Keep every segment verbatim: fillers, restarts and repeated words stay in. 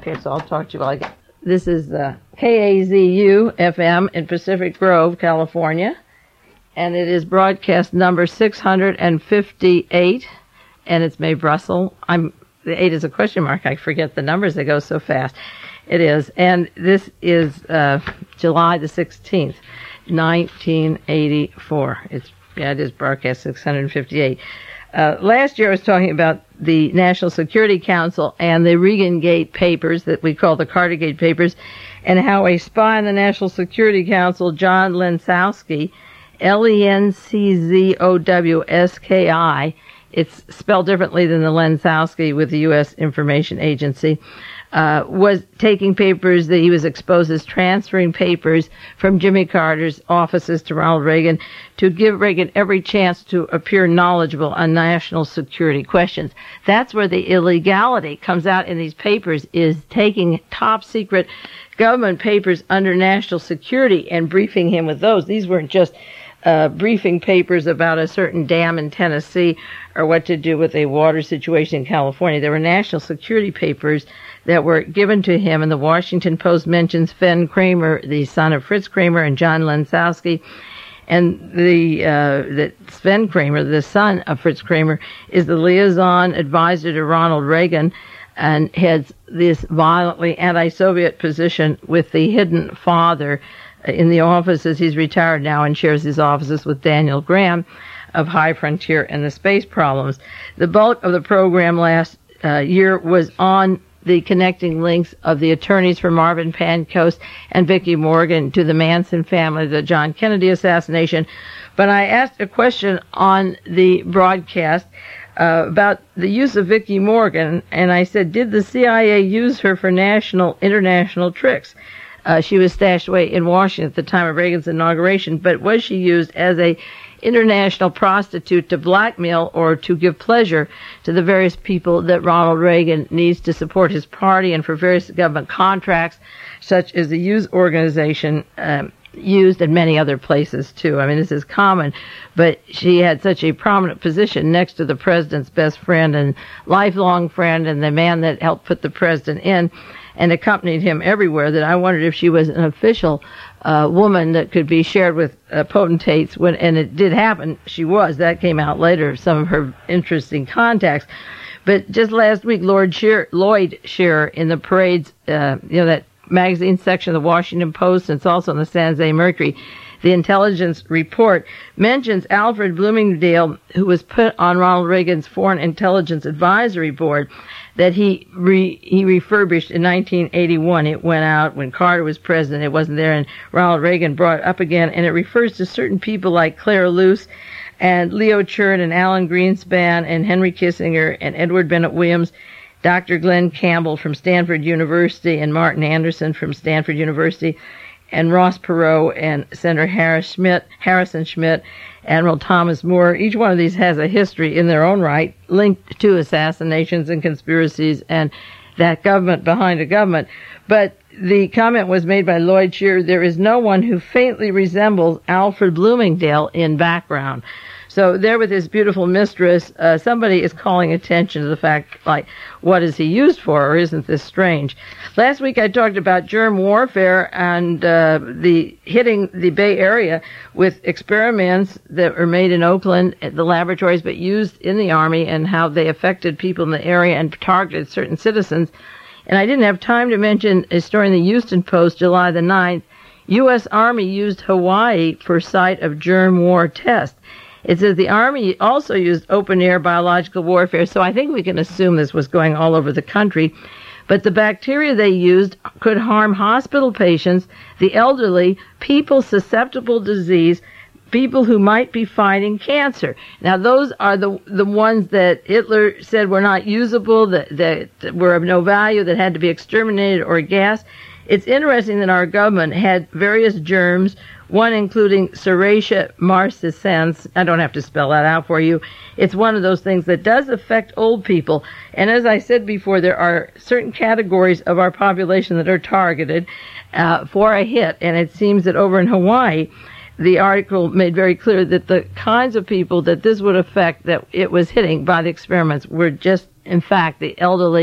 Okay, so I'll talk to you like this is uh, K A Z U F M in Pacific Grove, California, and it is broadcast number six hundred fifty-eight, and it's Mae Brussel. I'm the eight is a question mark. I forget the numbers; they go so fast. It is, and this is uh, July the sixteenth, nineteen eighty-four. It's yeah, it is broadcast six hundred fifty-eight. Uh, last year I was talking about the National Security Council and the Reagan-Gate papers that we call the Cartergate papers, and how a spy in the National Security Council, John Lencowski, L E N C Z O W S K I, it's spelled differently than the Lencowski with the U S Information Agency, uh, was taking papers that he was exposed as transferring papers from Jimmy Carter's offices to Ronald Reagan to give Reagan every chance to appear knowledgeable on national security questions. That's where the illegality comes out in these papers, is taking top secret government papers under national security and briefing him with those. These weren't just Uh, briefing papers about a certain dam in Tennessee or what to do with a water situation in California. There were national security papers that were given to him, and the Washington Post mentions Sven Kramer, the son of Fritz Kramer, and John Lencowski. And the, uh, that Sven Kramer, the son of Fritz Kramer, is the liaison advisor to Ronald Reagan and heads this violently anti-Soviet position with the hidden father in the offices. He's retired now and shares his offices with Daniel Graham of High Frontier and the Space Problems. The bulk of the program last uh, year was on the connecting links of the attorneys for Marvin Pancoast and Vicki Morgan to the Manson family, the John Kennedy assassination. But I asked a question on the broadcast uh, about the use of Vicki Morgan, and I said, did the C I A use her for national, international tricks? Uh, she was stashed away in Washington at the time of Reagan's inauguration, but was she used as a international prostitute to blackmail or to give pleasure to the various people that Ronald Reagan needs to support his party and for various government contracts, such as the youth organization um, used in many other places too? I mean, this is common, but she had such a prominent position next to the president's best friend and lifelong friend and the man that helped put the president in and accompanied him everywhere, that I wondered if she was an official uh, woman that could be shared with uh, potentates. When, and it did happen. She was. That came out later, some of her interesting contacts. But just last week, Lord Shear, Lloyd Shearer, in the parade's, uh, you know, that magazine section of the Washington Post, and it's also in the San Jose Mercury, the intelligence report mentions Alfred Bloomingdale, who was put on Ronald Reagan's Foreign Intelligence Advisory Board, that he re, he refurbished in nineteen eighty-one. It went out when Carter was president. It wasn't there, and Ronald Reagan brought it up again, and it refers to certain people like Claire Luce and Leo Chern and Alan Greenspan and Henry Kissinger and Edward Bennett Williams, Doctor Glenn Campbell from Stanford University and Martin Anderson from Stanford University, and Ross Perot and Senator Harris Schmidt, Harrison Schmidt, Admiral Thomas Moore. Each one of these has a history in their own right linked to assassinations and conspiracies and that government behind a government. But the comment was made by Lloyd Shearer, there is no one who faintly resembles Alfred Bloomingdale in background. So there with his beautiful mistress, uh, somebody is calling attention to the fact, like, what is he used for, or isn't this strange? Last week I talked about germ warfare and uh, the hitting the Bay Area with experiments that were made in Oakland at the laboratories but used in the Army, and how they affected people in the area and targeted certain citizens. And I didn't have time to mention a story in the Houston Post, July the ninth. U S. Army used Hawaii for site of germ war test. It says the Army also used open-air biological warfare, so I think we can assume this was going all over the country. But the bacteria they used could harm hospital patients, the elderly, people susceptible to disease, people who might be fighting cancer. Now, those are the the ones that Hitler said were not usable, that, that were of no value, that had to be exterminated or gassed. It's interesting that our government had various germs, one including Serratia marcescens. I don't have to spell that out for you. It's one of those things that does affect old people. And as I said before, there are certain categories of our population that are targeted uh, for a hit. And it seems that over in Hawaii, the article made very clear that the kinds of people that this would affect, that it was hitting by the experiments, were just, in fact, the elderly,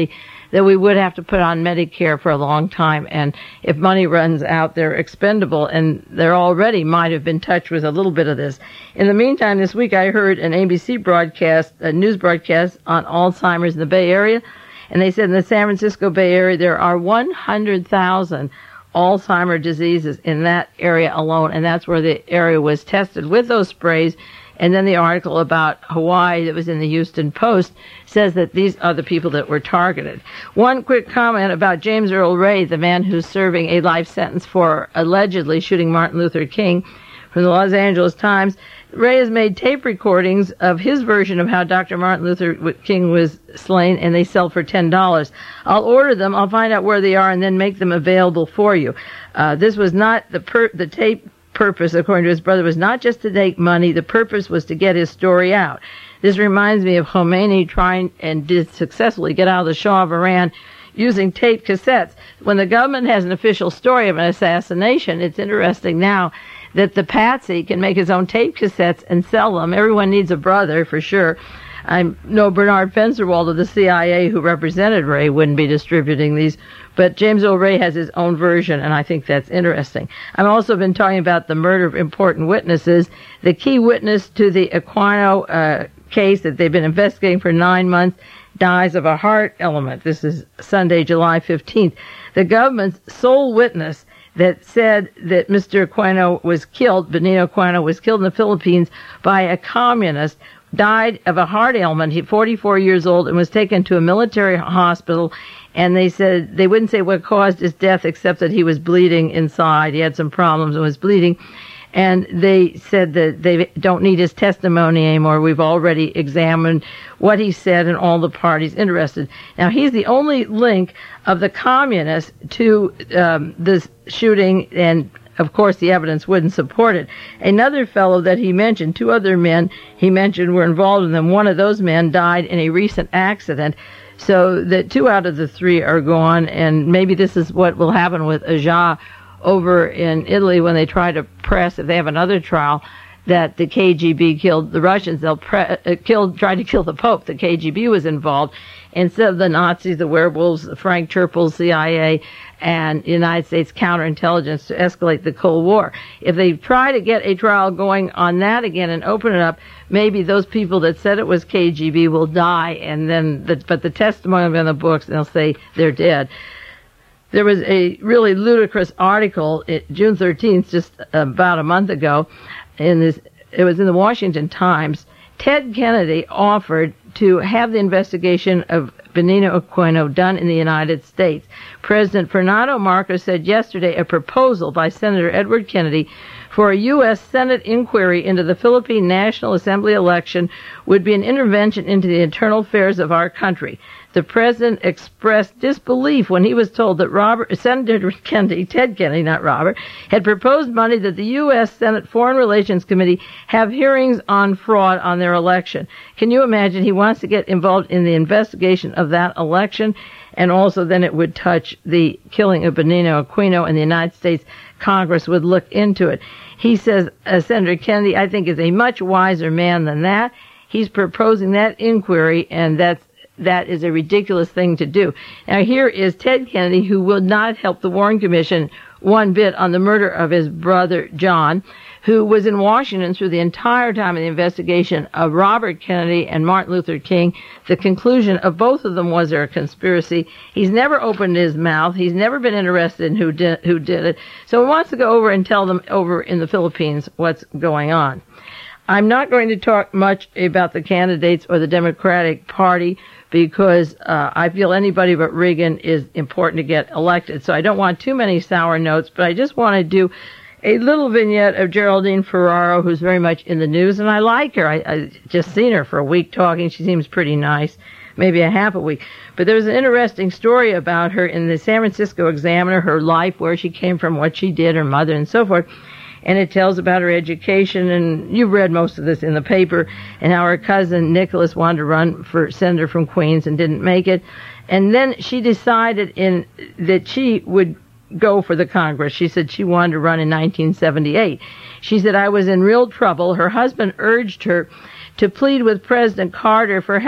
that we would have to put on Medicare for a long time. And if money runs out, they're expendable, and they're already might have been touched with a little bit of this. In the meantime, this week I heard an A B C broadcast, a news broadcast on Alzheimer's in the Bay Area, and they said in the San Francisco Bay Area there are one hundred thousand Alzheimer's diseases in that area alone, and that's where the area was tested with those sprays. And then the article about Hawaii that was in the Houston Post says that these are the people that were targeted. One quick comment about James Earl Ray, the man who's serving a life sentence for allegedly shooting Martin Luther King, from the Los Angeles Times. Ray has made tape recordings of his version of how Doctor Martin Luther King was slain, and they sell for ten dollars. I'll order them, I'll find out where they are, and then make them available for you. Uh, this was not the per- the tape purpose, according to his brother, was not just to take money. The purpose was to get his story out. This reminds me of Khomeini trying and did successfully get out of the Shah of Iran using tape cassettes. When the government has an official story of an assassination, it's interesting now that the patsy can make his own tape cassettes and sell them. Everyone needs a brother, for sure. I know Bernard Fensterwald of the C I A, who represented Ray, wouldn't be distributing these, but James Earl Ray has his own version, and I think that's interesting. I've also been talking about the murder of important witnesses. The key witness to the Aquino uh, case that they've been investigating for nine months dies of a heart element. This is Sunday, July fifteenth. The government's sole witness that said that Mister Aquino was killed, Benito Aquino was killed in the Philippines by a communist, died of a heart ailment. He's forty-four years old and was taken to a military hospital, and they said they wouldn't say what caused his death except that he was bleeding inside. He had some problems and was bleeding. And they said that they don't need his testimony anymore. We've already examined what he said and all the parties interested. Now, he's the only link of the communists to um, this shooting, and of course the evidence wouldn't support it. Another fellow that he mentioned, two other men he mentioned were involved in them. One of those men died in a recent accident. So that two out of the three are gone, and maybe this is what will happen with Aja over in Italy when they try to press, if they have another trial, that the K G B killed the Russians. They'll pre- uh, killed, try to kill the Pope. The K G B was involved. Instead of the Nazis, the werewolves, Frank Churchill, C I A, and United States counterintelligence to escalate the Cold War. If they try to get a trial going on that again and open it up, maybe those people that said it was K G B will die, and then, the, but the testimony will be in the books, and they'll say they're dead. There was a really ludicrous article, it, June thirteenth, just about a month ago, in this, it was in the Washington Times. Ted Kennedy offered to have the investigation of Benito Aquino done in the United States. President Fernando Marcos said yesterday a proposal by Senator Edward Kennedy for a U S Senate inquiry into the Philippine National Assembly election would be an intervention into the internal affairs of our country. The president expressed disbelief when he was told that Robert, Senator Kennedy, Ted Kennedy, not Robert, had proposed Monday that the U S Senate Foreign Relations Committee have hearings on fraud on their election. Can you imagine? He wants to get involved in the investigation of that election, and also then it would touch the killing of Benito Aquino, and the United States Congress would look into it. He says, uh, Senator Kennedy, I think, is a much wiser man than that. He's proposing that inquiry, and that's That is a ridiculous thing to do. Now, here is Ted Kennedy, who will not help the Warren Commission one bit on the murder of his brother, John, who was in Washington through the entire time of the investigation of Robert Kennedy and Martin Luther King. The conclusion of both of them was there a conspiracy. He's never opened his mouth. He's never been interested in who did, who did it. So he wants to go over and tell them over in the Philippines what's going on. I'm not going to talk much about the candidates or the Democratic Party, because uh, I feel anybody but Reagan is important to get elected. So I don't want too many sour notes, but I just want to do a little vignette of Geraldine Ferraro, who's very much in the news, and I like her. I, I just seen her for a week talking. She seems pretty nice, maybe a half a week. But there's an interesting story about her in the San Francisco Examiner, her life, where she came from, what she did, her mother, and so forth. And it tells about her education, and you've read most of this in the paper, and how her cousin Nicholas wanted to run for senator from Queens and didn't make it. And then she decided in that she would go for the Congress. She said she wanted to run in nineteen seventy-eight. She said, I was in real trouble. Her husband urged her to plead with President Carter for help.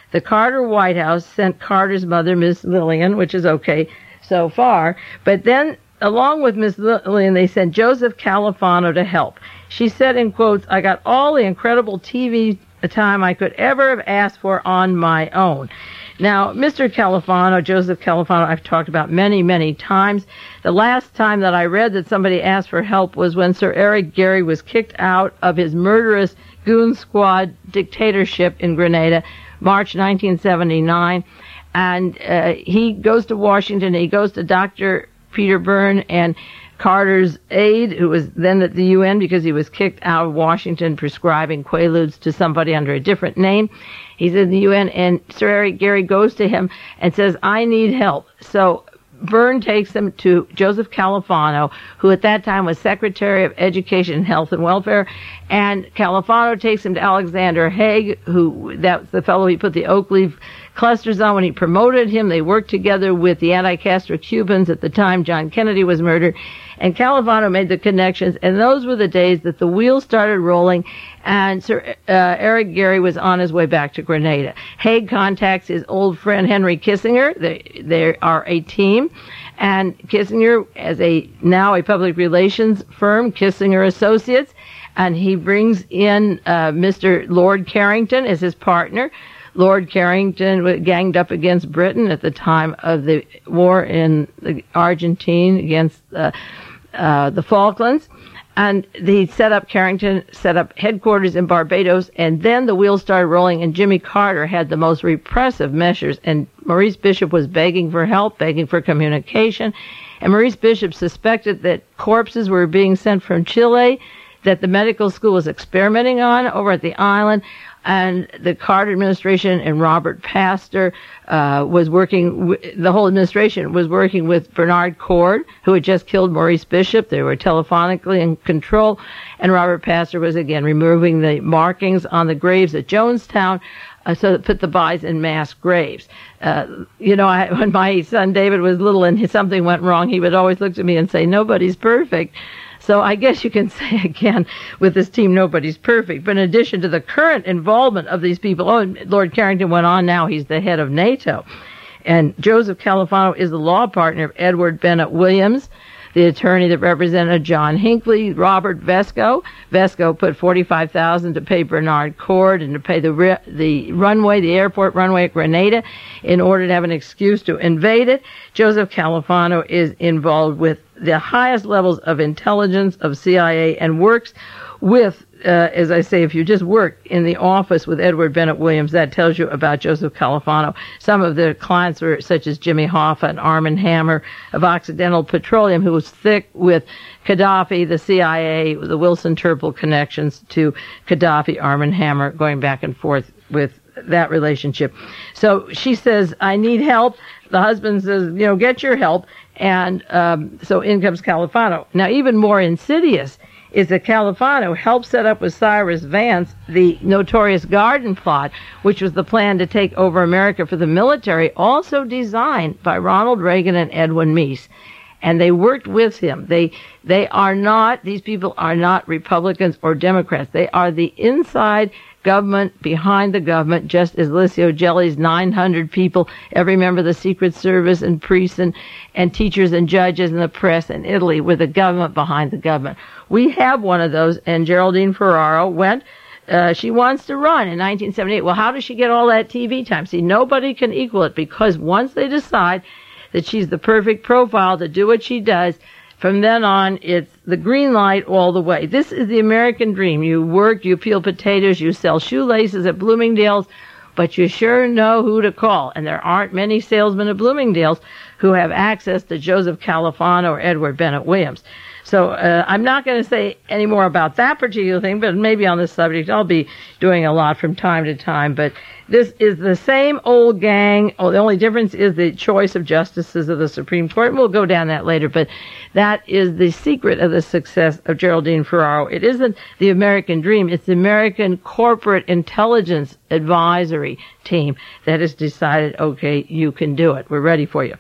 The Carter White House sent Carter's mother, Miss Lillian, which is okay so far, but then along with Miss Lillian, they sent Joseph Califano to help. She said in quotes, "I got all the incredible T V time I could ever have asked for on my own." Now, Mister Califano, Joseph Califano, I've talked about many, many times. The last time that I read that somebody asked for help was when Sir Eric Gehry was kicked out of his murderous goon squad dictatorship in Grenada, March nineteen seventy-nine. And uh, he goes to Washington. He goes to Doctor Peter Byrne and Carter's aide, who was then at the U N because he was kicked out of Washington prescribing Quaaludes to somebody under a different name. He's in the U N, and Sir Eric Gehry goes to him and says, "I need help." So Byrne takes him to Joseph Califano, who at that time was Secretary of Education, Health, and Welfare, and Califano takes him to Alexander Haig, who that's the fellow he put the oak leaf clusters on when he promoted him. They worked together with the anti-Castro Cubans at the time John Kennedy was murdered, and Califano made the connections, and those were the days that the wheels started rolling, and Sir uh, Eric Gehry was on his way back to Grenada. Haig contacts his old friend Henry Kissinger. They, they are a team, and Kissinger, as a now a public relations firm, Kissinger Associates, and he brings in uh, Mister Lord Carrington as his partner. Lord Carrington was ganged up against Britain at the time of the war in the Argentina against uh, uh, the Falklands. And he set up, Carrington set up headquarters in Barbados, and then the wheels started rolling, and Jimmy Carter had the most repressive measures, and Maurice Bishop was begging for help, begging for communication, and Maurice Bishop suspected that corpses were being sent from Chile, that the medical school was experimenting on over at the island, and the Carter administration and Robert Pastor uh, was working, w- the whole administration was working with Bernard Cord, who had just killed Maurice Bishop. They were telephonically in control, and Robert Pastor was again removing the markings on the graves at Jonestown, uh, so that put the bodies in mass graves. Uh, you know, I, when my son David was little and his, something went wrong, he would always look at me and say, "Nobody's perfect." So I guess you can say again with this team, nobody's perfect. But in addition to the current involvement of these people, oh, Lord Carrington went on now, he's the head of NATO. And Joseph Califano is the law partner of Edward Bennett Williams, the attorney that represented John Hinckley, Robert Vesco. Vesco put forty-five thousand dollars to pay Bernard Cord and to pay the re- the runway, the airport runway at Grenada, in order to have an excuse to invade it. Joseph Califano is involved with the highest levels of intelligence of C I A and works with, uh, as I say, if you just work in the office with Edward Bennett Williams, that tells you about Joseph Califano. Some of the clients were such as Jimmy Hoffa and Armand Hammer of Occidental Petroleum, who was thick with Gaddafi, the C I A, the Wilson Turple connections to Gaddafi, Armand Hammer, going back and forth with that relationship. So she says, "I need help." The husband says, you know, "Get your help." And um, so in comes Califano. Now, even more insidious is that Califano helped set up with Cyrus Vance the notorious Garden Plot, which was the plan to take over America for the military, also designed by Ronald Reagan and Edwin Meese. And they worked with him. They they are not, these people are not Republicans or Democrats. They are the inside government behind the government, just as Licio Gelli's nine hundred people, every member of the Secret Service and priests and, and teachers and judges and the press in Italy were the government behind the government. We have one of those, and Geraldine Ferraro went, uh, she wants to run in nineteen seventy-eight. Well, how does she get all that T V time? See, nobody can equal it, because once they decide that she's the perfect profile to do what she does, from then on, it's the green light all the way. This is the American dream. You work, you peel potatoes, you sell shoelaces at Bloomingdale's, but you sure know who to call. And there aren't many salesmen at Bloomingdale's who have access to Joseph Califano or Edward Bennett Williams. So uh, I'm not going to say any more about that particular thing, but maybe on this subject I'll be doing a lot from time to time. But this is the same old gang. Oh, the only difference is the choice of justices of the Supreme Court. And we'll go down that later. But that is the secret of the success of Geraldine Ferraro. It isn't the American dream. It's the American corporate intelligence advisory team that has decided, okay, you can do it. We're ready for you.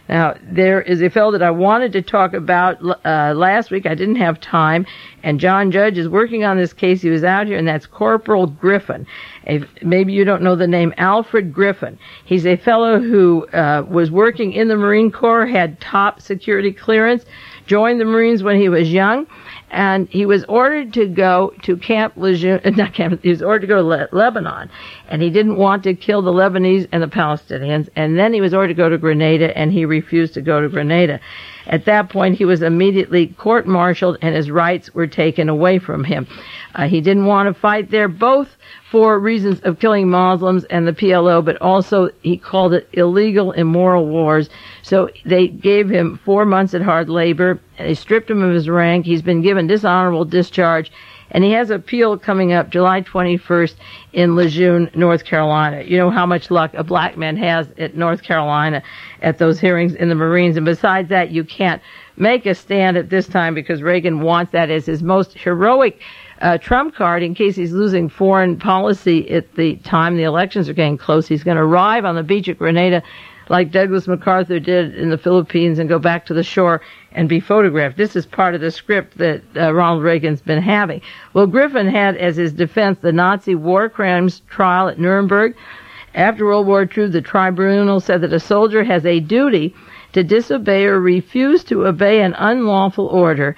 Now, there is a fellow that I wanted to talk about uh, last week. I didn't have time, and John Judge is working on this case. He was out here, and that's Corporal Griffin. A, maybe you don't know the name Alfred Griffin. He's a fellow who uh, was working in the Marine Corps, had top security clearance, joined the Marines when he was young, and he was ordered to go to Camp Lejeune, not Camp, he was ordered to go to Le- Lebanon, and he didn't want to kill the Lebanese and the Palestinians, and then he was ordered to go to Grenada, and he refused to go to Grenada. At that point, he was immediately court-martialed, and his rights were taken away from him. Uh, he didn't want to fight there, both for reasons of killing Muslims and the P L O, but also he called it illegal, immoral wars. So they gave him four months at hard labor. They stripped him of his rank. He's been given dishonorable discharge, and he has an appeal coming up July twenty-first in Lejeune, North Carolina. You know how much luck a black man has at North Carolina at those hearings in the Marines. And besides that, you can't make a stand at this time because Reagan wants that as his most heroic uh, trump card in case he's losing foreign policy at the time the elections are getting close. He's going to arrive on the beach at Grenada like Douglas MacArthur did in the Philippines and go back to the shore and be photographed. This is part of the script that uh, Ronald Reagan's been having. Well, Griffin had as his defense the Nazi war crimes trial at Nuremberg. After World War Two, the tribunal said that a soldier has a duty to disobey or refuse to obey an unlawful order,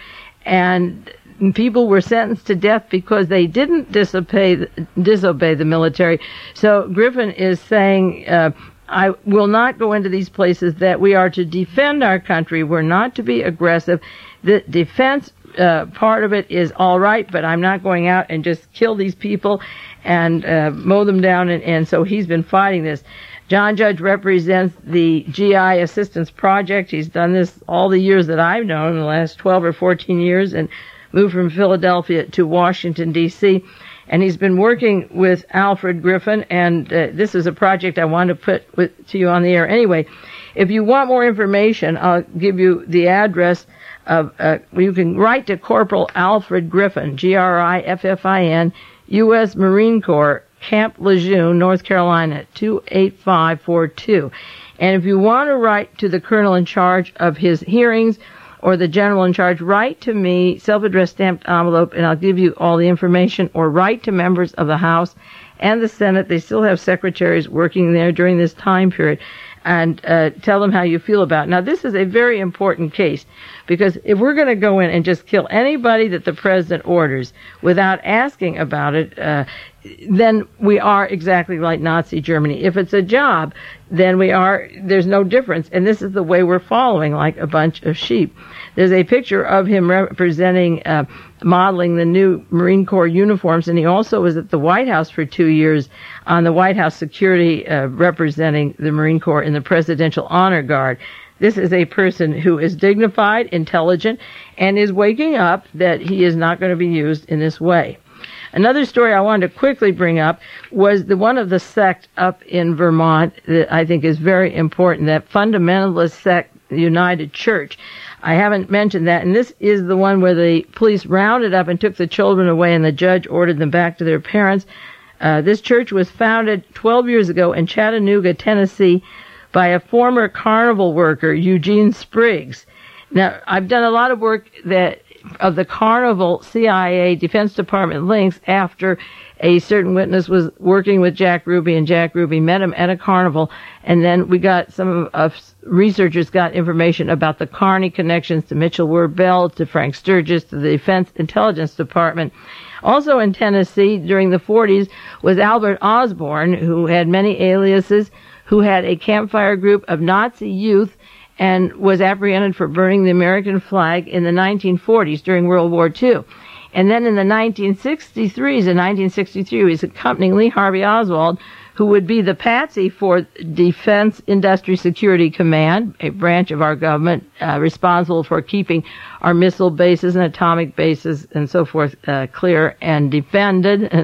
and people were sentenced to death because they didn't disobey, disobey the military. So Griffin is saying, uh, I will not go into these places, that we are to defend our country. We're not to be aggressive. The defense uh, part of it is all right, but I'm not going out and just kill these people and uh, mow them down. And, and so he's been fighting this. John Judge represents the G I Assistance Project. He's done this all the years that I've known, the last twelve or fourteen years, and moved from Philadelphia to Washington, D C, and he's been working with Alfred Griffin, and uh, this is a project I wanted to put with, to you on the air. Anyway, if you want more information, I'll give you the address of, uh, you can write to Corporal Alfred Griffin, G R I F F I N, U S Marine Corps, Camp Lejeune, North Carolina, two eight five four two. And if you want to write to the colonel in charge of his hearings or the general in charge, write to me, self-addressed stamped envelope, and I'll give you all the information, or write to members of the House and the Senate. They still have secretaries working there during this time period, and uh, tell them how you feel about it. Now, this is a very important case, because if we're going to go in and just kill anybody that the president orders without asking about it, uh, then we are exactly like Nazi Germany. If it's a job, then we are, there's no difference. And this is the way we're following, like a bunch of sheep. There's a picture of him representing, uh, modeling the new Marine Corps uniforms, and he also was at the White House for two years on the White House security, uh, representing the Marine Corps in the Presidential Honor Guard. This is a person who is dignified, intelligent, and is waking up that he is not going to be used in this way. Another story I wanted to quickly bring up was the one of the sect up in Vermont that I think is very important, that fundamentalist sect, the United Church. I haven't mentioned that, and this is the one where the police rounded up and took the children away, and the judge ordered them back to their parents. Uh, this church was founded twelve years ago in Chattanooga, Tennessee, by a former carnival worker, Eugene Spriggs. Now, I've done a lot of work that of the Carnival C I A Defense Department links after a certain witness was working with Jack Ruby, and Jack Ruby met him at a carnival, and then we got, some of us researchers got information about the Carney connections to Mitchell Ward Bell, to Frank Sturgis, to the Defense Intelligence Department. Also in Tennessee during the forties was Albert Osborne, who had many aliases, who had a campfire group of Nazi youth and was apprehended for burning the American flag in the nineteen forties during World War Two. And then in the nineteen sixty-threes, in nineteen sixty-three, he was accompanying Lee Harvey Oswald, who would be the patsy for Defense Industry Security Command, a branch of our government uh, responsible for keeping our missile bases and atomic bases and so forth uh, clear and defended.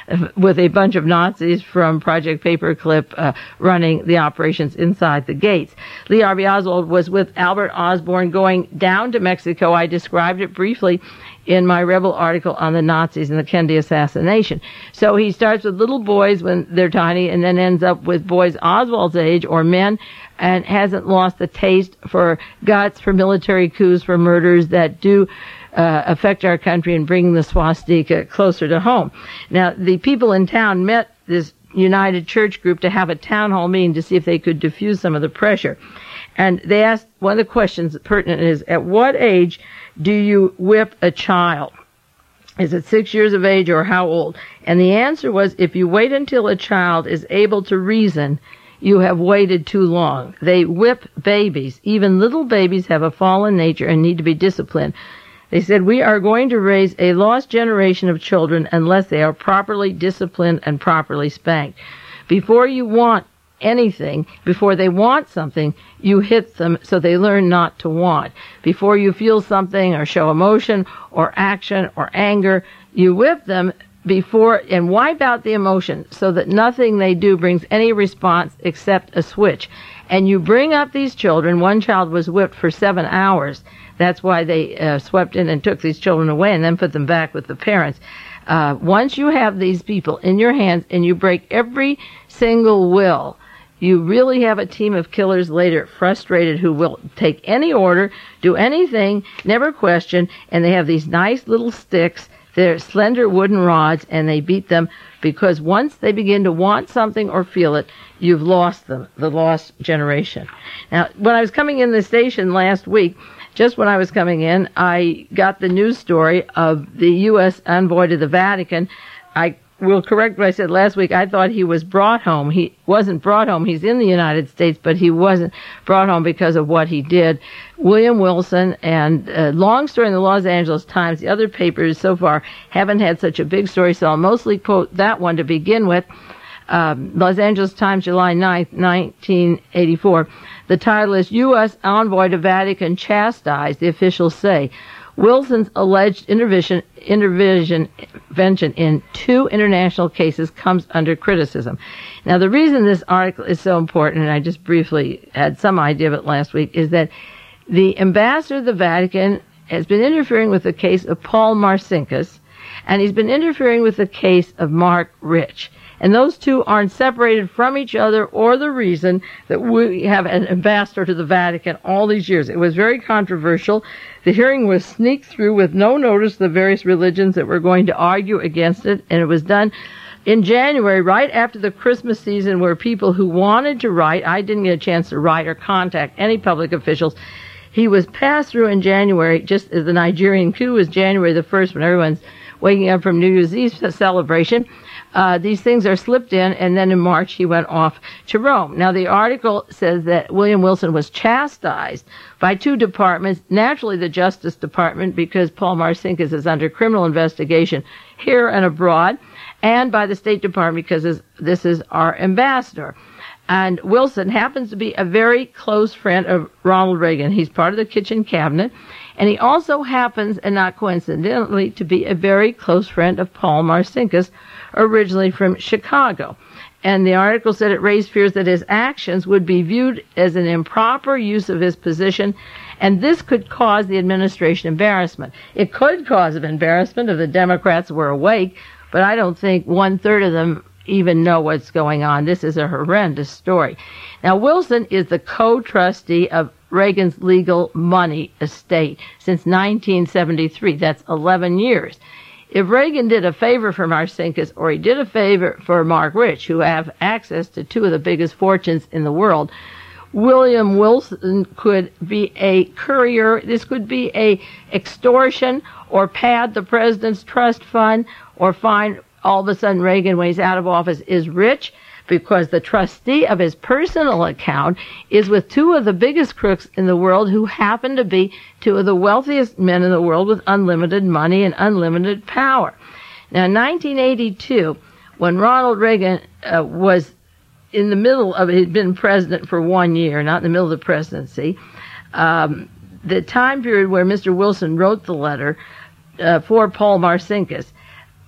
with a bunch of Nazis from Project Paperclip uh, running the operations inside the gates. Lee Harvey Oswald was with Albert Osborne going down to Mexico. I described it briefly in my Rebel article on the Nazis and the Kennedy assassination. So he starts with little boys when they're tiny and then ends up with boys Oswald's age or men, and hasn't lost the taste for guts, for military coups, for murders that do uh, affect our country and bring the swastika closer to home. Now, the people in town met this United Church group to have a town hall meeting to see if they could diffuse some of the pressure. And they asked, one of the questions pertinent is, at what age do you whip a child? Is it six years of age or how old? And the answer was, if you wait until a child is able to reason, you have waited too long. They whip babies. Even little babies have a fallen nature and need to be disciplined. They said, we are going to raise a lost generation of children unless they are properly disciplined and properly spanked. Before you want anything, before they want something, you hit them so they learn not to want. Before you feel something or show emotion or action or anger, you whip them before and wipe out the emotion so that nothing they do brings any response except a switch. And you bring up these children. One child was whipped for seven hours. That's why they uh, swept in and took these children away and then put them back with the parents. Uh, once you have these people in your hands and you break every single will, you really have a team of killers later, frustrated, who will take any order, do anything, never question, and they have these nice little sticks. They're slender wooden rods, and they beat them because once they begin to want something or feel it, you've lost them, the lost generation. Now, when I was coming in the station last week, just when I was coming in, I got the news story of the U S envoy to the Vatican. I will correct what I said last week. I thought he was brought home. He wasn't brought home. He's in the United States, but he wasn't brought home because of what he did. William Wilson, and uh, long story in the Los Angeles Times. The other papers so far haven't had such a big story, so I'll mostly quote that one to begin with. Um, Los Angeles Times, July ninth, nineteen eighty-four. The title is U S Envoy to Vatican Chastised, the officials say. Wilson's alleged intervention, intervention in two international cases comes under criticism. Now, the reason this article is so important, and I just briefly had some idea of it last week, is that the ambassador of the Vatican has been interfering with the case of Paul Marcinkus, and he's been interfering with the case of Mark Rich. And those two aren't separated from each other or the reason that we have an ambassador to the Vatican all these years. It was very controversial. The hearing was sneaked through with no notice of the various religions that were going to argue against it, and it was done in January, right after the Christmas season, where people who wanted to write, I didn't get a chance to write or contact any public officials. He was passed through in January, just as the Nigerian coup was January the first, when everyone's waking up from New Year's Eve celebration. Uh, these things are slipped in, and then in March he went off to Rome. Now, the article says that William Wilson was chastised by two departments, naturally the Justice Department, because Paul Marcinkus is under criminal investigation here and abroad, and by the State Department, because this is our ambassador. And Wilson happens to be a very close friend of Ronald Reagan. He's part of the kitchen cabinet. And he also happens, and not coincidentally, to be a very close friend of Paul Marcinkus, originally from Chicago. And the article said it raised fears that his actions would be viewed as an improper use of his position, and this could cause the administration embarrassment. It could cause an embarrassment if the Democrats were awake, but I don't think one-third of them even know what's going on. This is a horrendous story. Now, Wilson is the co-trustee of Reagan's legal money estate since nineteen seventy-three. That's eleven years. If Reagan did a favor for Marcinkus, or he did a favor for Mark Rich, who have access to two of the biggest fortunes in the world, William Wilson could be a courier. This could be a extortion, or pad the president's trust fund, or find all of a sudden Reagan, when he's out of office, is rich because the trustee of his personal account is with two of the biggest crooks in the world, who happen to be two of the wealthiest men in the world with unlimited money and unlimited power. Now, in nineteen eighty-two, when Ronald Reagan uh, was in the middle of, he'd been president for one year, not in the middle of the presidency, um, the time period where Mister Wilson wrote the letter uh, for Paul Marcinkus,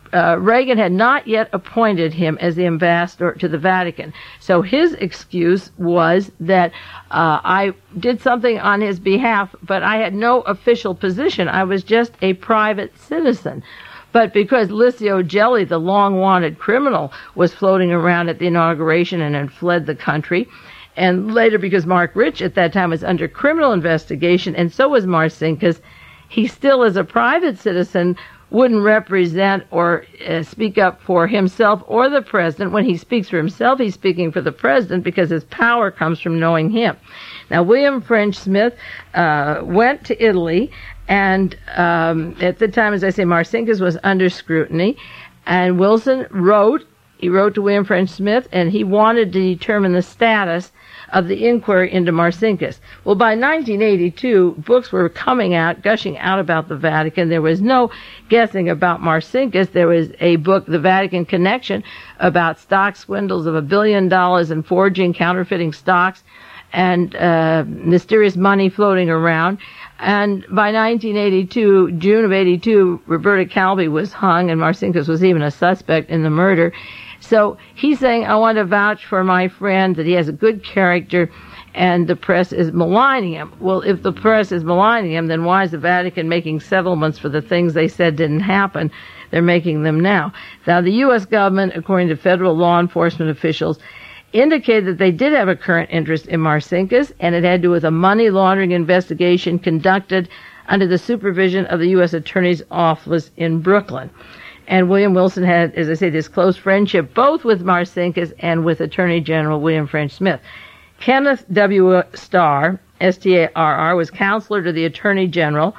uh, Reagan had not yet appointed him as the ambassador to the Vatican. So his excuse was that uh, I did something on his behalf, but I had no official position. I was just a private citizen. But because Licio Gelli, the long-wanted criminal, was floating around at the inauguration and had fled the country, and later because Mark Rich at that time was under criminal investigation, and so was Marcinkus, he still, as a private citizen, wouldn't represent or uh, speak up for himself or the president. When he speaks for himself, he's speaking for the president because his power comes from knowing him. Now, William French Smith uh, went to Italy, and um, at the time, as I say, Marcinkus was under scrutiny, and Wilson wrote, he wrote to William French Smith, and he wanted to determine the status of the inquiry into Marcinkus. Well, by nineteen eighty-two, books were coming out, gushing out about the Vatican. There was no guessing about Marcinkus. There was a book, The Vatican Connection, about stock swindles of a billion dollars and forging, counterfeiting stocks, and uh, mysterious money floating around. And by nineteen eighty-two, June of eighty-two, Roberta Calvi was hung, and Marcinkus was even a suspect in the murder. So he's saying, I want to vouch for my friend, that he has a good character, and the press is maligning him. Well, if the press is maligning him, then why is the Vatican making settlements for the things they said didn't happen? They're making them now. Now, the U S government, according to federal law enforcement officials, indicated that they did have a current interest in Marcinkus, and it had to do with a money laundering investigation conducted under the supervision of the U S Attorney's Office in Brooklyn. And William Wilson had, as I say, this close friendship both with Marcinkus and with Attorney General William French Smith. Kenneth W. Starr, S T A R R, was counselor to the Attorney General.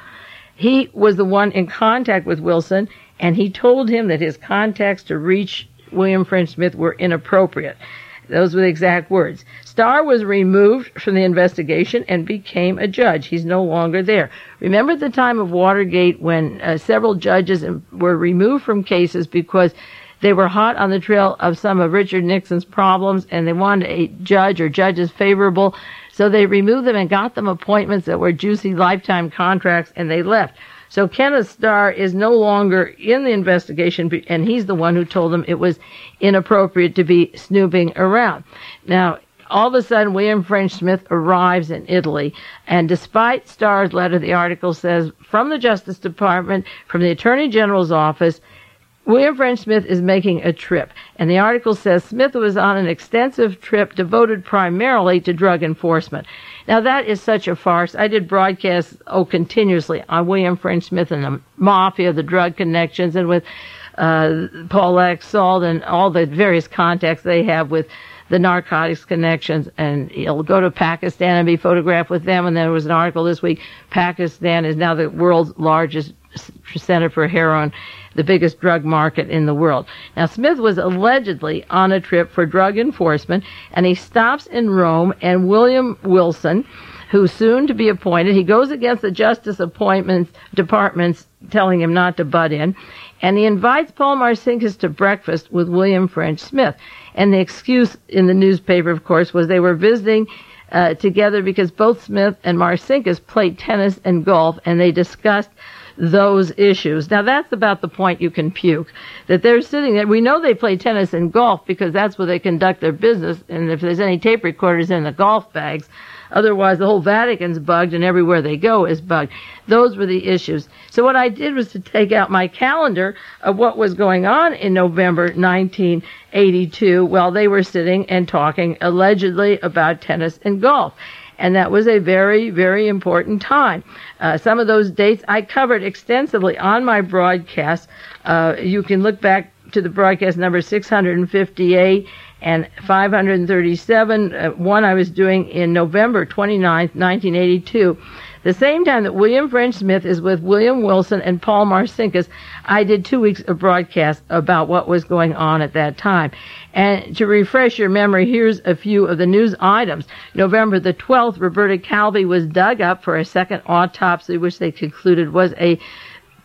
He was the one in contact with Wilson, and he told him that his contacts to reach William French Smith were inappropriate. Those were the exact words. Starr was removed from the investigation and became a judge. He's no longer there. Remember at the time of Watergate when uh, several judges were removed from cases because they were hot on the trail of some of Richard Nixon's problems, and they wanted a judge or judges favorable, so they removed them and got them appointments that were juicy lifetime contracts, and they left. So Kenneth Starr is no longer in the investigation, and he's the one who told them it was inappropriate to be snooping around. Now, all of a sudden, William French Smith arrives in Italy, and despite Starr's letter, the article says, from the Justice Department, from the Attorney General's office, William French Smith is making a trip. And the article says Smith was on an extensive trip devoted primarily to drug enforcement. Now, that is such a farce. I did broadcasts, oh, continuously on William French Smith and the mafia, the drug connections, and with uh, Paul Laxalt and all the various contacts they have with the narcotics connections. And he'll go to Pakistan and be photographed with them. And there was an article this week, Pakistan is now the world's largest center for heroin, the biggest drug market in the world. Now, Smith was allegedly on a trip for drug enforcement, and he stops in Rome, and William Wilson, who's soon to be appointed, he goes against the Justice Appointments Departments telling him not to butt in, and he invites Paul Marcinkus to breakfast with William French Smith. And the excuse in the newspaper, of course, was they were visiting uh, together because both Smith and Marcinkus played tennis and golf, and they discussed those issues. Now, that's about the point you can puke, that they're sitting there. We know they play tennis and golf because that's where they conduct their business, and if there's any tape recorders in the golf bags, otherwise the whole Vatican's bugged and everywhere they go is bugged. Those were the issues. So what I did was to take out my calendar of what was going on in November nineteen eighty-two while they were sitting and talking allegedly about tennis and golf. And that was a very, very important time. Uh, some of those dates I covered extensively on my broadcast. Uh, you can look back to the broadcast number six hundred fifty-eight and five hundred thirty-seven, uh, one I was doing in November twenty-ninth, nineteen eighty-two. The same time that William French Smith is with William Wilson and Paul Marcinkus, I did two weeks of broadcast about what was going on at that time. And to refresh your memory, here's a few of the news items. November the twelfth, Roberta Calvi was dug up for a second autopsy, which they concluded was a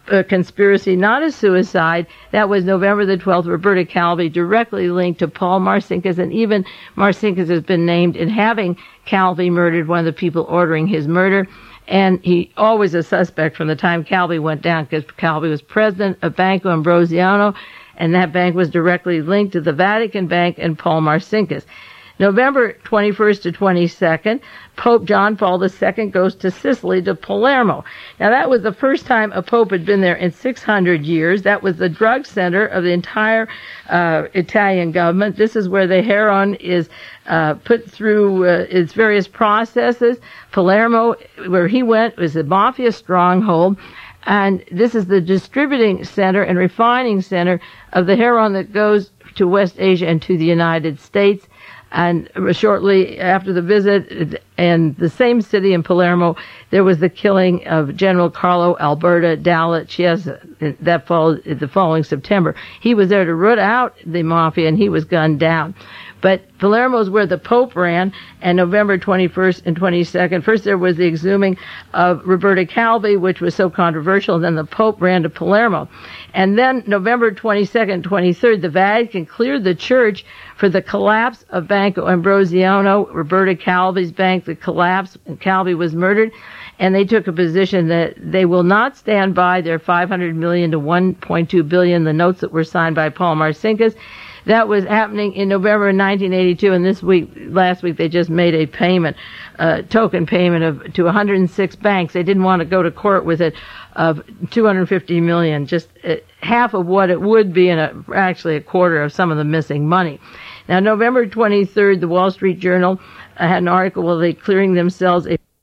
uh, conspiracy, not a suicide. That was November the twelfth, Roberta Calvi, directly linked to Paul Marcinkus, and even Marcinkus has been named in having Calvi murdered, one of the people ordering his murder. And he always a suspect from the time Calvi went down, because Calvi was president of Banco Ambrosiano, and that bank was directly linked to the Vatican Bank and Paul Marcinkus. November twenty-first to twenty-second, Pope John Paul the Second goes to Sicily, to Palermo. Now, that was the first time a pope had been there in six hundred years. That was the drug center of the entire uh, Italian government. This is where the heroin is uh, put through uh, its various processes. Palermo, where he went, was a mafia stronghold. And this is the distributing center and refining center of the heroin that goes to West Asia and to the United States. And shortly after the visit, in the same city in Palermo, there was the killing of General Carlo Alberto Dalla Chiesa. That followed the following September. He was there to root out the mafia, and he was gunned down. But Palermo is where the Pope ran, and November twenty-first and twenty-second, first there was the exhuming of Roberta Calvi, which was so controversial, and then the Pope ran to Palermo. And then November twenty-second, twenty-third, the Vatican cleared the church for the collapse of Banco Ambrosiano, Roberta Calvi's bank, the collapse, and Calvi was murdered. And they took a position that they will not stand by their five hundred million dollars to one point two billion dollars, the notes that were signed by Paul Marcinkus. That was happening in November of nineteen eighty-two, and this week, last week, they just made a payment, uh, token payment of to one hundred six banks. They didn't want to go to court with it, of two hundred fifty million dollars, just uh, half of what it would be, and a, actually a quarter of some of the missing money. Now, November twenty-third, the Wall Street Journal uh, had an article where they clearing themselves a